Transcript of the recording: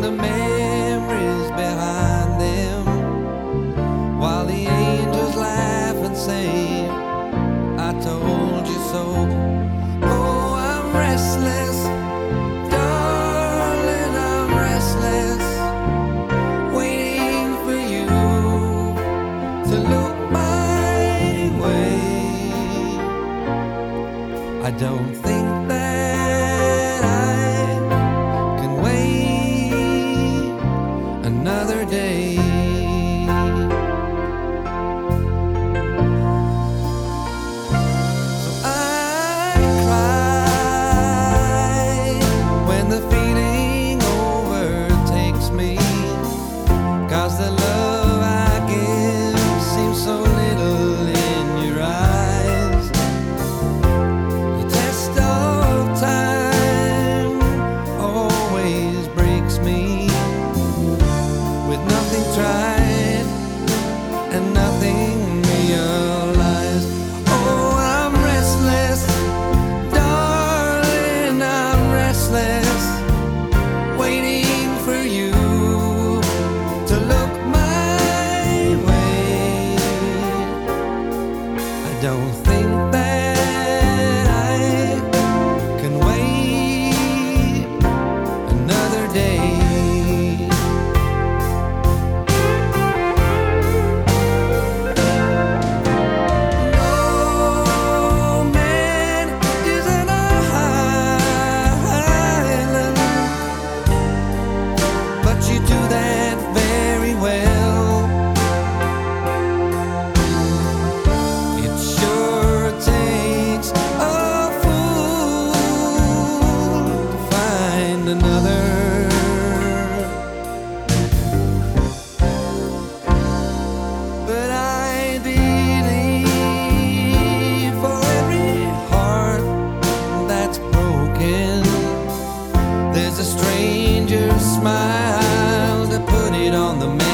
the memories behind them, while the angels laugh and say, I told you so. Oh, I'm restless, darling, I'm restless, waiting for you to look my way. I don't think that I can wait another day. So I cry when the feeling overtakes me, 'cause the love I give seems so little in your eyes. The test of time always breaks me, with nothing tried and nothing realized. Oh, I'm restless, darling, I'm restless, waiting for you to look my way. I don't think that I can wait another day. No man is an island, but you do that very well. It sure takes a fool to find another. But I believe for every heart that's broken, there's a stranger's smile to put it on the